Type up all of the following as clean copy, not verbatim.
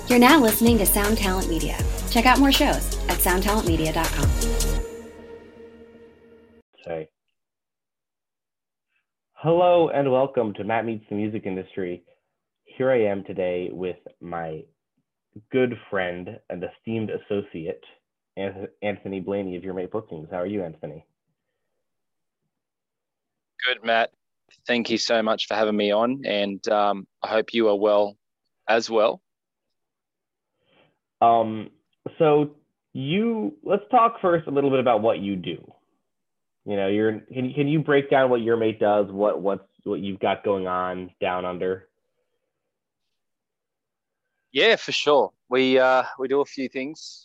You're now listening to Sound Talent Media. Check out more shows at soundtalentmedia.com. Say. Hello and welcome to Matt Meets the Music Industry. Here I am today with my good friend and esteemed associate, Anthony Blaney of Your Mate Bookings. How are you, Anthony? Good, Matt. Thank you so much for having me on, and I hope you are well as well. Let's talk first a little bit about what you do. You know, can you break down what Your Mate does, what you've got going on down under? Yeah, for sure. We do a few things.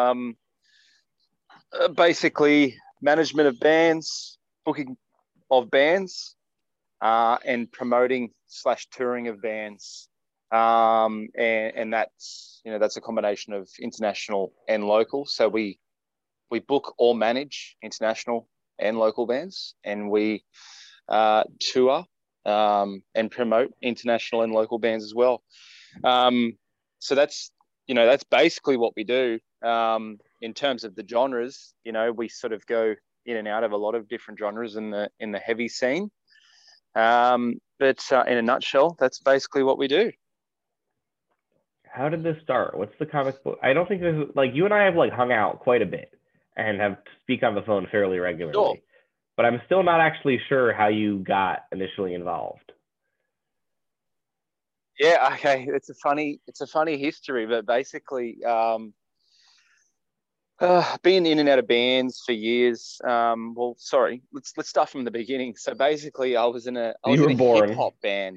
Basically, management of bands, booking of bands, and promoting / touring of bands. And that's a combination of international and local. So we book or manage international and local bands, and we tour and promote international and local bands as well. So that's basically what we do. In terms of the genres, we sort of go in and out of a lot of different genres in the heavy scene. But in a nutshell, that's basically what we do. How did this start? What's the comic book? I don't think there's you and I have hung out quite a bit and have speak on the phone fairly regularly. Sure. But I'm still not actually sure how you got initially involved. Yeah, okay. It's a funny history, but basically, being in and out of bands for years. Let's start from the beginning. So basically, I was in a hip hop band.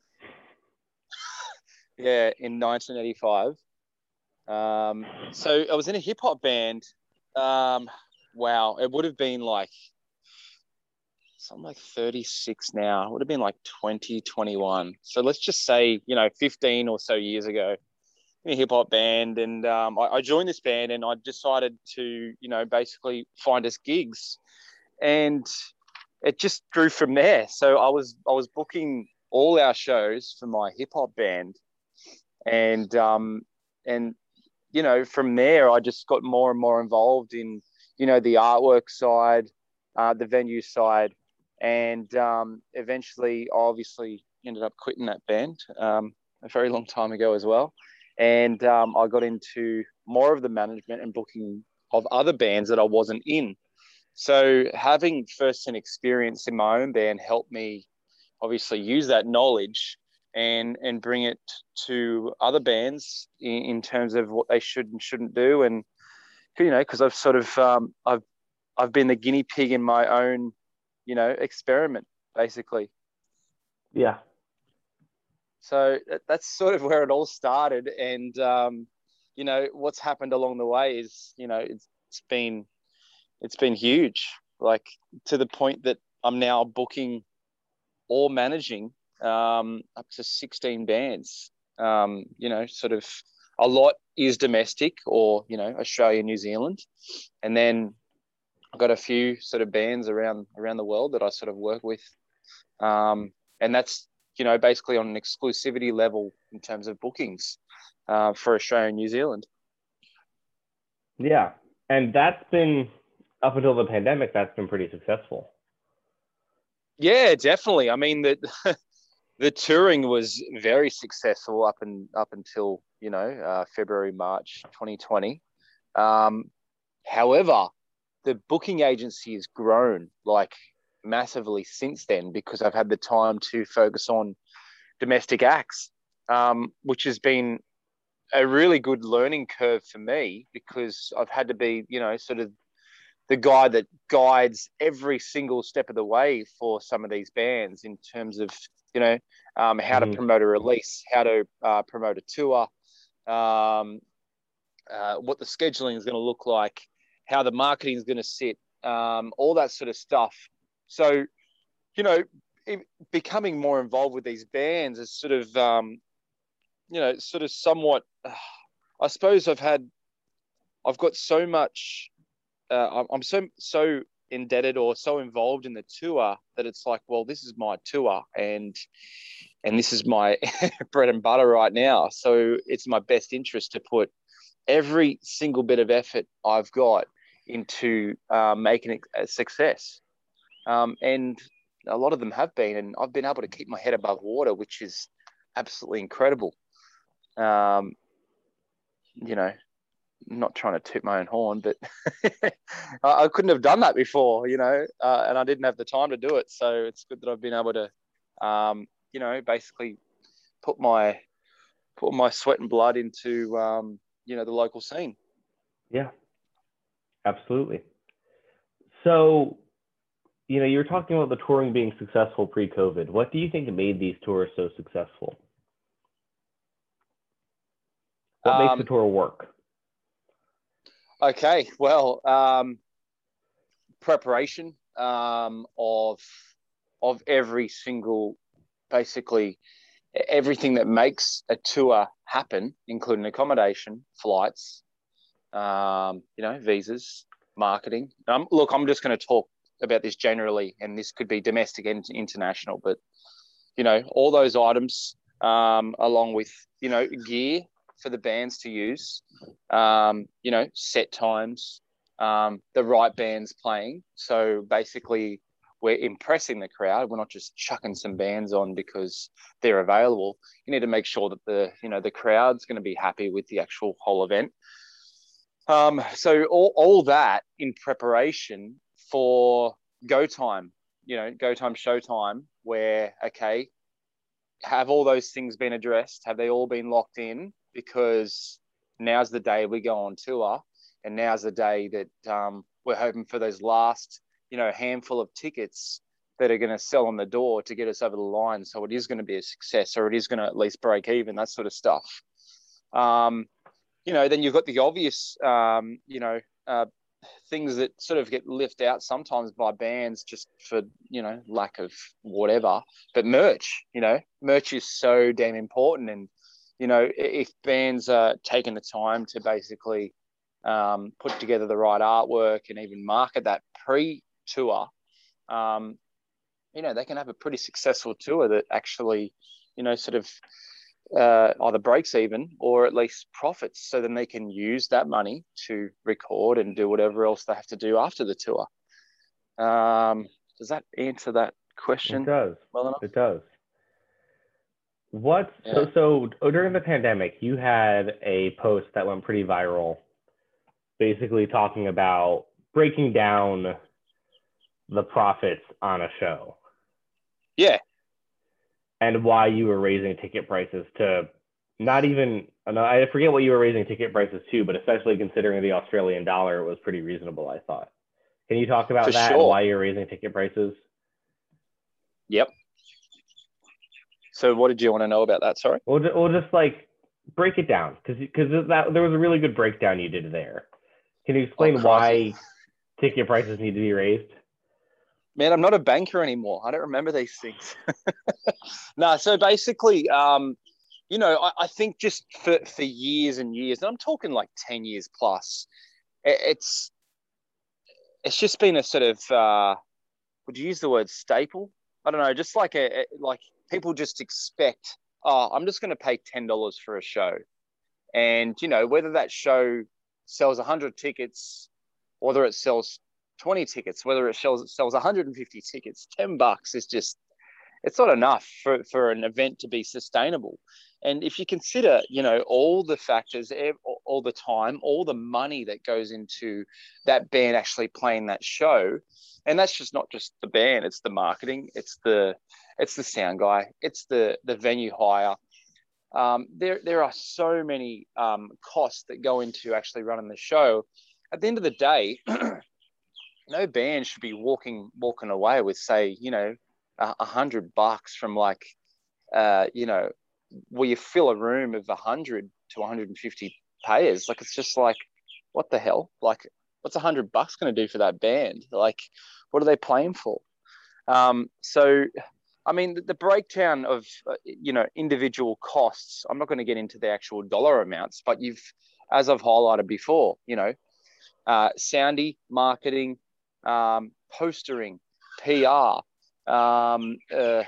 Yeah, in 1985. So I was in a hip hop band. Wow, it would have been so I'm 36 now. It would have been 2021. So let's just say, 15 or so years ago in a hip hop band. And I joined this band and I decided to, basically find us gigs. And it just grew from there. So I was booking all our shows for my hip hop band. And from there, I just got more and more involved in, the artwork side, the venue side. And eventually, I obviously ended up quitting that band a very long time ago as well. And I got into more of the management and booking of other bands that I wasn't in. So having first-hand experience in my own band helped me obviously use that knowledge and bring it to other bands in terms of what they should and shouldn't do. And, because I've sort of, I've been the guinea pig in my own, experiment, basically. Yeah. So that's sort of where it all started. And, what's happened along the way is, it's been huge, to the point that I'm now booking or managing up to 16 bands. Sort of a lot is domestic or, Australia, New Zealand. And then I've got a few sort of bands around the world that I sort of work with. And that's, basically on an exclusivity level in terms of bookings for Australia and New Zealand. Yeah. And that's been, up until the pandemic, that's been pretty successful. Yeah, definitely. I mean, the touring was very successful up until, February, March 2020. However, the booking agency has grown massively since then because I've had the time to focus on domestic acts, which has been a really good learning curve for me because I've had to be, sort of the guy that guides every single step of the way for some of these bands in terms of, how to promote a release, how to promote a tour, what the scheduling is going to look like, how the marketing is going to sit, all that sort of stuff. So, becoming more involved with these bands is sort of, somewhat, I suppose I've got so much, I'm so indebted or so involved in the tour that it's well, this is my tour. And and this is my bread and butter right now. So it's my best interest to put every single bit of effort I've got into making it a success. And a lot of them have been, and I've been able to keep my head above water, which is absolutely incredible. Not trying to toot my own horn, but I couldn't have done that before, and I didn't have the time to do it. So it's good that I've been able to, basically put my sweat and blood into, the local scene. Yeah, absolutely. So, you were talking about the touring being successful pre-COVID. What do you think made these tours so successful? What makes the tour work? Okay, well, preparation of every single, basically everything that makes a tour happen, including accommodation, flights, visas, marketing. Look, I'm just going to talk about this generally, and this could be domestic and international, but all those items, along with gear for the bands to use, set times, the right bands playing. So basically we're impressing the crowd. We're not just chucking some bands on because they're available. You need to make sure that the crowd's going to be happy with the actual whole event. So all that in preparation for go time, showtime, where, okay, have all those things been addressed? Have they all been locked in? Because now's the day we go on tour, and now's the day that we're hoping for those last, handful of tickets that are going to sell on the door to get us over the line. So it is going to be a success, or it is going to at least break even, that sort of stuff. Then you've got the obvious, things that sort of get left out sometimes by bands just for, lack of whatever. But merch is so damn important. And, if bands are taking the time to basically put together the right artwork and even market that pre-tour, they can have a pretty successful tour that actually, sort of either breaks even or at least profits, so then they can use that money to record and do whatever else they have to do after the tour. Does that answer that question? It does. Well enough? It does. So during the pandemic, you had a post that went pretty viral, basically talking about breaking down the profits on a show. Yeah. And why you were raising ticket prices to not even, I forget what you were raising ticket prices to, but especially considering the Australian dollar, it was pretty reasonable, I thought. Can you talk about that and why you're raising ticket prices? Yep. So what did you want to know about that? Sorry. We'll just like break it down, because there was a really good breakdown you did there. Can you explain why ticket prices need to be raised? Man, I'm not a banker anymore. I don't remember these things. No, so basically, I think just for years and years, and I'm talking like 10 years plus, it's just been a sort of, would you use the word staple? I don't know, just like like people just expect, I'm just going to pay $10 for a show. And, whether that show sells 100 tickets, whether it sells 20 tickets, whether it sells 150 tickets, $10 is just, it's not enough for an event to be sustainable. And if you consider, all the factors, all the time, all the money that goes into that band actually playing that show, and that's just not just the band, it's the marketing, it's the sound guy, it's the venue hire. There are so many costs that go into actually running the show. At the end of the day, no band should be walking away with, say, $100 from like, where you fill a room of 100 to 150 payers. Like, it's just like, what the hell? Like, what's $100 going to do for that band? Like, what are they playing for? So, I mean, the breakdown of, individual costs, I'm not going to get into the actual dollar amounts, but as I've highlighted before, soundy, marketing, postering, PR,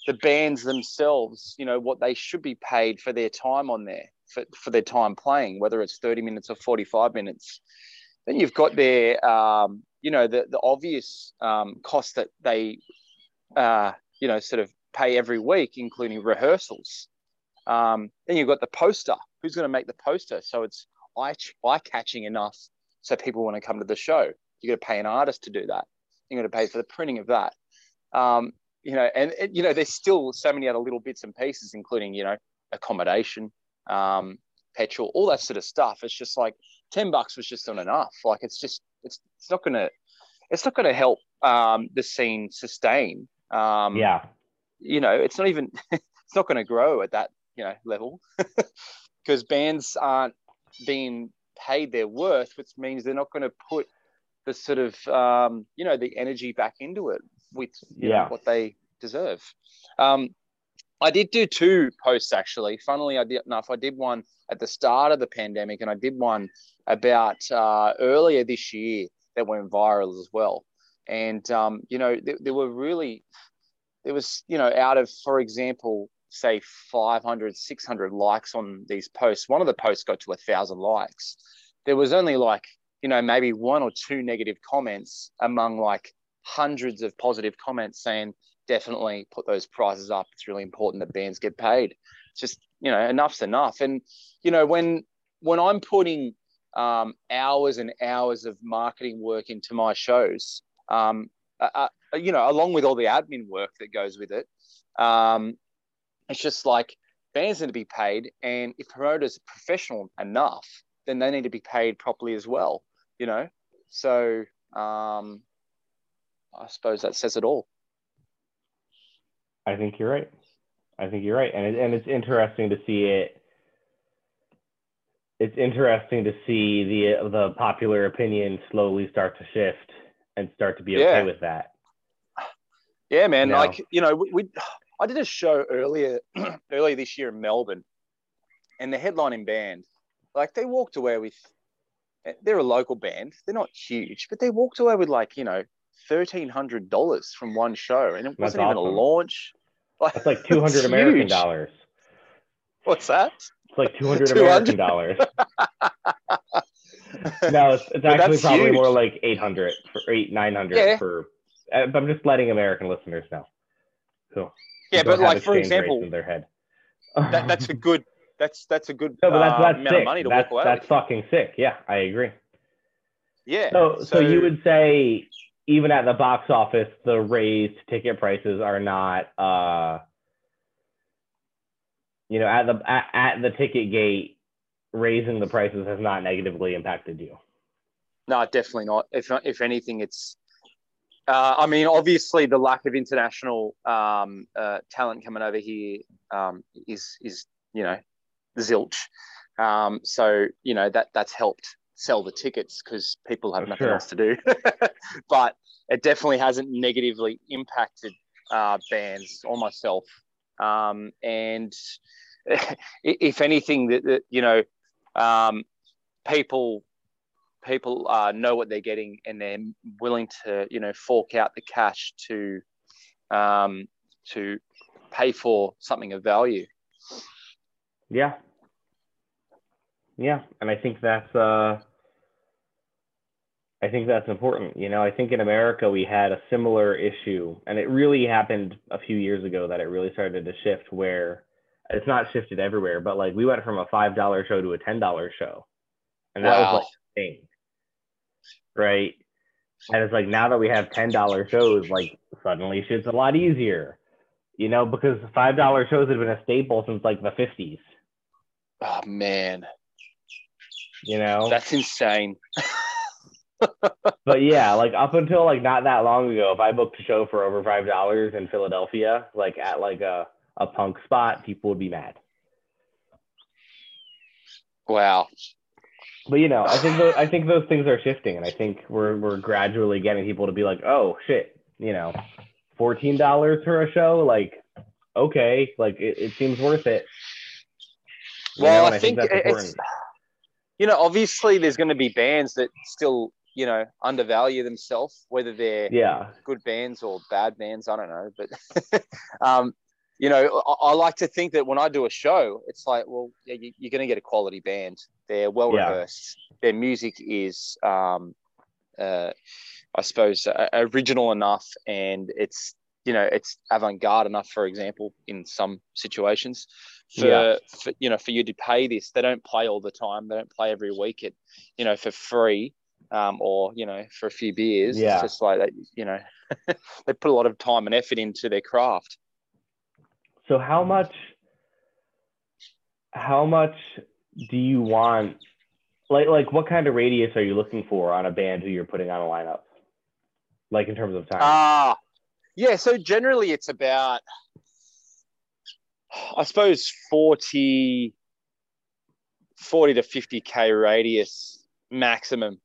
the bands themselves, what they should be paid for their time on there, for their time playing, whether it's 30 minutes or 45 minutes. Then you've got their, the obvious costs that they, sort of pay every week, including rehearsals. Then you've got the poster. Who's going to make the poster so it's eye-catching enough so people want to come to the show? You've got to pay an artist to do that. You've got to pay for the printing of that. There's still so many other little bits and pieces, including, accommodation, petrol, all that sort of stuff. It's just like $10 was just not enough. Like it's not gonna help the scene sustain. It's not even it's not gonna grow at that level because bands aren't being paid their worth, which means they're not going to put the sort of the energy back into it with what they deserve. I did do 2 posts actually. Funnily enough, I did one at the start of the pandemic, and I did one about earlier this year that went viral as well. And there was out of, for example, say 500, 600 likes on these posts. One of the posts got to 1,000 likes. There was only maybe 1 or 2 negative comments among hundreds of positive comments saying, definitely put those prices up. It's really important that bands get paid. It's just, enough's enough. And, when I'm putting hours and hours of marketing work into my shows, along with all the admin work that goes with it, it's just bands need to be paid. And if promoters are professional enough, then they need to be paid properly as well, So I suppose that says it all. I think you're right. And it's interesting to see it. It's interesting to see the popular opinion slowly start to shift and start to be okay with that. Yeah, man. I did a show earlier this year in Melbourne, and the headlining band, they walked away with, they're a local band. They're not huge, but they walked away with $1,300 from one show, and it wasn't even a launch. That's like 200 American dollars. What's that? It's like 200 American dollars. No, it's actually probably huge. More like 800 for 900 for. I'm just letting American listeners know. So but for example, in their head. that's a good. That's a good no, but that's amount of money to walk away. That's fucking sick. Yeah, I agree. Yeah. So you would say, even at the box office, the raised ticket prices are not, at the ticket gate, raising the prices has not negatively impacted you. No, definitely not. If anything, it's, obviously the lack of international talent coming over here is zilch. So that's helped sell the tickets because people have nothing else to do. But it definitely hasn't negatively impacted bands or myself. And if anything, people know what they're getting, and they're willing to fork out the cash to pay for something of value. Yeah, and I think that's important. I think in America we had a similar issue, and it really happened a few years ago that it really started to shift, where it's not shifted everywhere, but we went from a $5 show to a $10 show, and that was a thing, right? And it's now that we have $10 shows, suddenly shit's a lot easier, because $5 shows have been a staple since the 50s. Oh man. That's insane. But yeah, up until not that long ago, if I booked a show for over $5 in Philadelphia, at a punk spot, people would be mad. Wow. But I think those things are shifting, and I think we're gradually getting people to be oh shit, $14 for a show, okay, it seems worth it. Well, I think that's important. Obviously there's going to be bands that still, undervalue themselves, whether they're good bands or bad bands. I don't know. But I like to think that when I do a show, it's like, well, yeah, you're going to get a quality band. They're well rehearsed. Their music is, I suppose, original enough, and it's avant-garde enough, for example, in some situations. For you to pay this, they don't play all the time. They don't play every week for free, or for a few beers. Yeah. It's just like that. They put a lot of time and effort into their craft. So how much do you want, like what kind of radius are you looking for on a band who you're putting on a lineup, like in terms of time? Yeah, so generally it's about, I suppose, 40 to 50K radius maximum.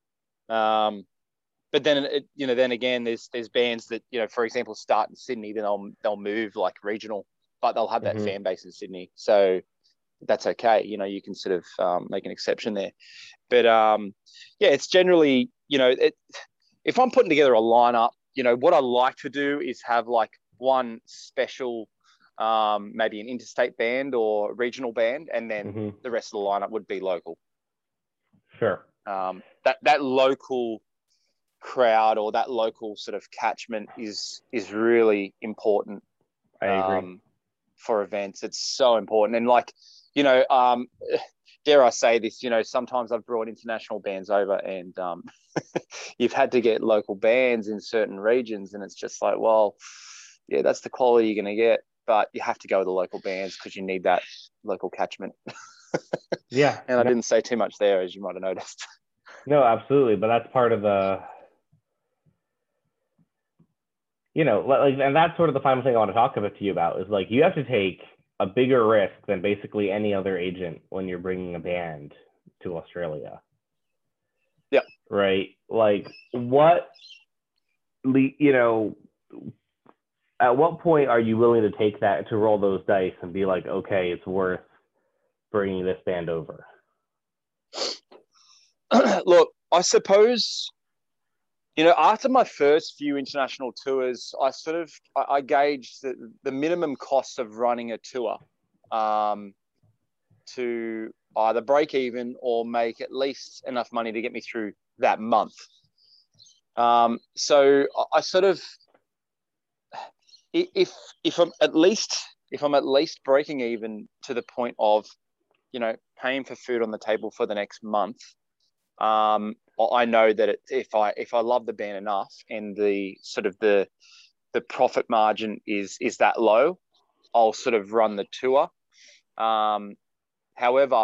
But then then again, there's bands that for example start in Sydney, then they'll move like regional, but they'll have that fan base in Sydney, so that's okay. You can sort of make an exception there. But it's generally if I'm putting together a lineup, what I like to do is have like one special, maybe an interstate band or regional band, and then the rest of the lineup would be local. Sure. That local crowd or that local sort of catchment is really important. I agree. For events, it's so important. And like, dare I say this, sometimes I've brought international bands over, and you've had to get local bands in certain regions, and it's just like, well, yeah, that's the quality you're going to get, but you have to go with the local bands because you need that local catchment. Yeah. And I didn't say too much there, as you might have noticed. No, absolutely. But that's part of the, and that's sort of the final thing I want to talk about to you about, is like, you have to take a bigger risk than basically any other agent when you're bringing a band to Australia. Yeah. Right. Like at what point are you willing to take that, to roll those dice and be like, okay, it's worth bringing this band over? Look, I suppose, after my first few international tours, I gauged the minimum cost of running a tour to either break even or make at least enough money to get me through that month. So I sort of, if I'm at least breaking even to the point of, paying for food on the table for the next month, I know that if I love the band enough and the sort of the profit margin is that low, I'll sort of run the tour. However,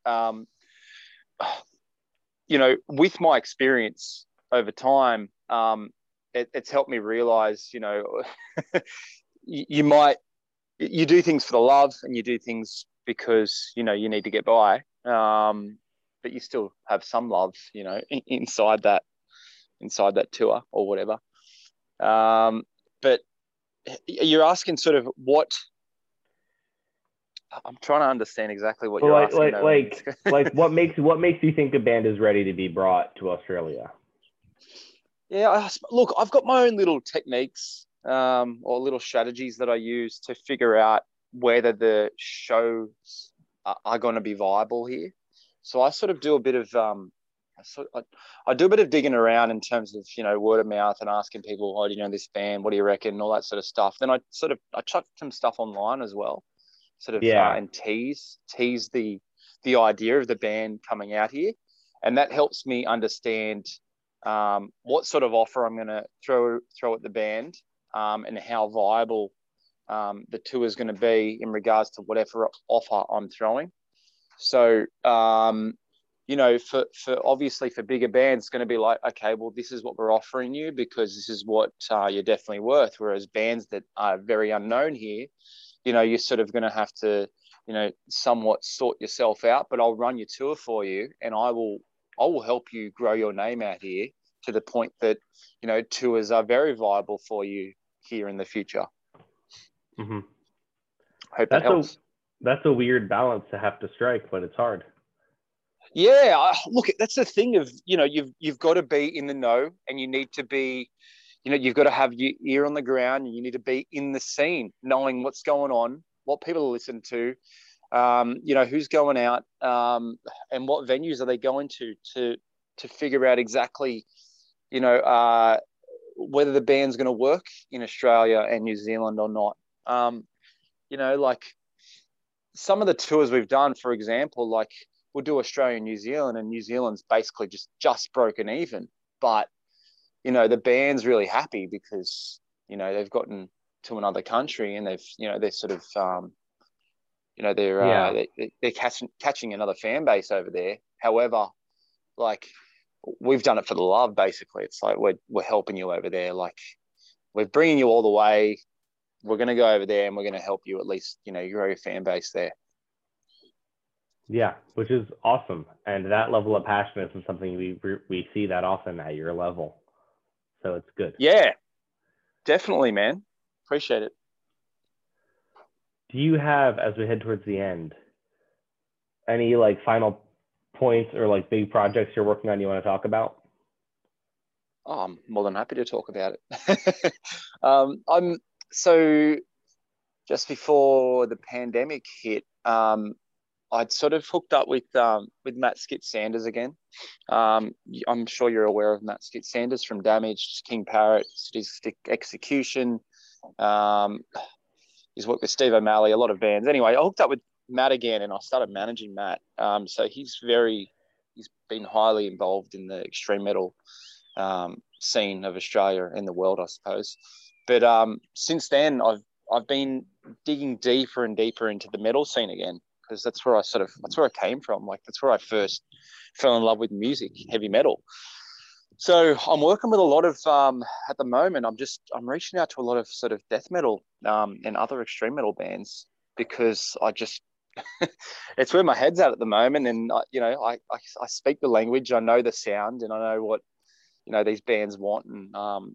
with my experience over time, it's helped me realize, you do things for the love, and you do things because you need to get by. But you still have some love, inside that tour or whatever. But you're asking sort of what. I'm trying to understand exactly what you're asking. Like what makes you think a band is ready to be brought to Australia? Yeah, look, I've got my own little techniques or little strategies that I use to figure out whether the shows are going to be viable here. So I sort of do a bit of I do a bit of digging around in terms of word of mouth and asking people, oh, do you know this band? What do you reckon? And all that sort of stuff. Then I chuck some stuff online as well, and tease the idea of the band coming out here, and that helps me understand what sort of offer I'm going to throw at the band, and how viable the tour is going to be in regards to whatever offer I'm throwing. So, for obviously for bigger bands, it's going to be like, okay, well, this is what we're offering you because this is what you're definitely worth. Whereas bands that are very unknown here, you're sort of going to have to, somewhat sort yourself out. But I'll run your tour for you, and I will help you grow your name out here to the point that tours are very viable for you here in the future. Mm-hmm. Hope that helps. That's a weird balance to have to strike, but it's hard. Yeah, look, that's the thing of, you've got to be in the know, and you need to be, you've got to have your ear on the ground, and you need to be in the scene, knowing what's going on, what people are listening to, who's going out, and what venues are they going to figure out exactly, whether the band's going to work in Australia and New Zealand or not. Like some of the tours we've done, for example, like we'll do Australia and New Zealand, and New Zealand's basically just broken even. But, the band's really happy because, they've gotten to another country, and they're sort of, they're catching another fan base over there. However, like we've done it for the love, basically. It's like we're helping you over there. Like we're bringing you all the way. We're going to go over there and we're going to help you at least, grow your fan base there. Yeah, which is awesome. And that level of passion isn't something we see that often at your level. So it's good. Yeah, definitely, man. Appreciate it. Do you have, as we head towards the end, any like final points or like big projects you're working on you want to talk about? Oh, I'm more than happy to talk about it. So just before the pandemic hit, I'd sort of hooked up with Matt Skit Sanders again. I'm sure you're aware of Matt Skit Sanders from Damaged, King Parrot, Sadistic Execution. He's worked with Steve O'Malley, a lot of bands. Anyway, I hooked up with Matt again, and I started managing Matt. So he's been highly involved in the extreme metal scene of Australia and the world, I suppose. But since then, I've been digging deeper and deeper into the metal scene again, because that's where I came from. Like that's where I first fell in love with music, heavy metal. So I'm working with a lot of at the moment. I'm reaching out to a lot of sort of death metal and other extreme metal bands, because I just it's where my head's at the moment. And I speak the language, I know the sound, and I know what these bands want, and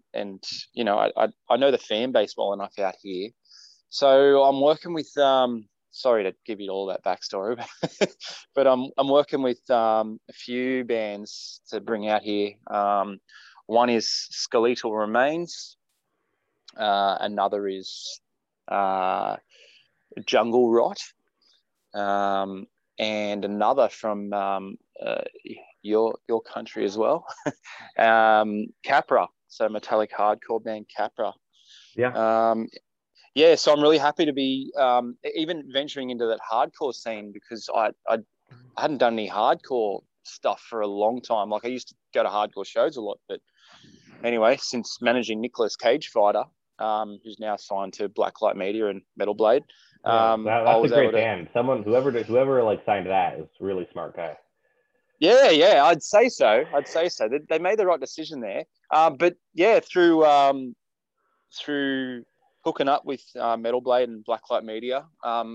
I know the fan base well enough out here. So I'm working with sorry to give you all that backstory, but I'm working with a few bands to bring out here. One is Skeletal Remains, another is Jungle Rot, and another from your country as well, Capra, so metallic hardcore band Capra. So I'm really happy to be even venturing into that hardcore scene, because I hadn't done any hardcore stuff for a long time. Like I used to go to hardcore shows a lot, but anyway, since managing Nicolas Cage Fighter, who's now signed to Blacklight Media and Metal Blade, that's a great band. Whoever like signed that is a really smart guy. Yeah, I'd say so. They made the right decision there. But yeah, through hooking up with Metal Blade and Blacklight Media, I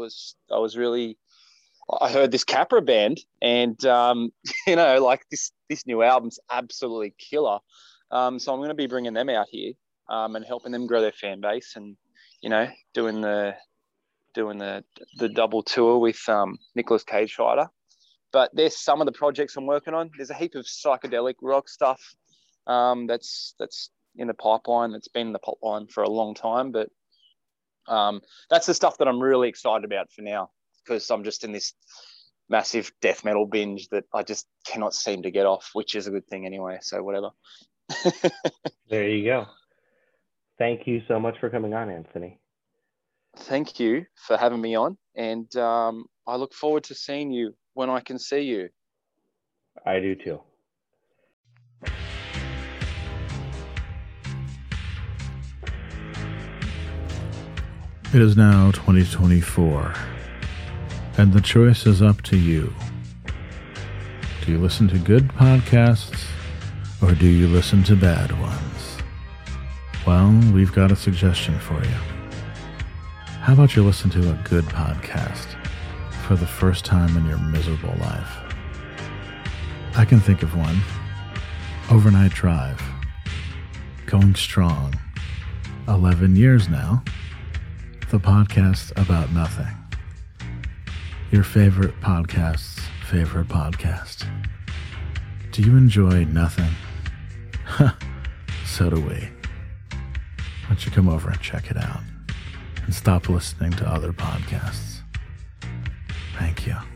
heard this Capra band, and like this new album's absolutely killer. So I'm going to be bringing them out here and helping them grow their fan base, and doing the double tour with Nicolas Cage Fighter. But there's some of the projects I'm working on. There's a heap of psychedelic rock stuff that's in the pipeline, that's been in the pipeline for a long time. But that's the stuff that I'm really excited about for now, because I'm just in this massive death metal binge that I just cannot seem to get off, which is a good thing anyway. So whatever. There you go. Thank you so much for coming on, Anthony. Thank you for having me on. And I look forward to seeing you when I can see you. I do too. It is now 2024, and the choice is up to you. Do you listen to good podcasts, or do you listen to bad ones? Well, we've got a suggestion for you. How about you listen to a good podcast for the first time in your miserable life? I can think of one. Overnight Drive. Going strong. 11 years now. The podcast about nothing. Your favorite podcast's favorite podcast. Do you enjoy nothing? So do we. why don't you come over and check it out and stop listening to other podcasts? Thank you.